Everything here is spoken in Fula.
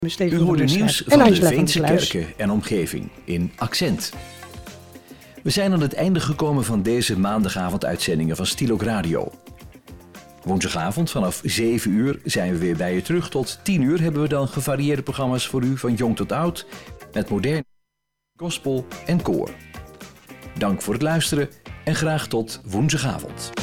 U hoorde nieuws van de Veense kerken en omgeving in Accent. We zijn aan het einde gekomen van deze maandagavond-uitzendingen van Stilo Radio. Woensdagavond vanaf 7 uur zijn we weer bij je terug. Tot 10 uur hebben we dan gevarieerde programma's voor u van jong tot oud, met moderne gospel en koor. Dank voor het luisteren en graag tot woensdagavond.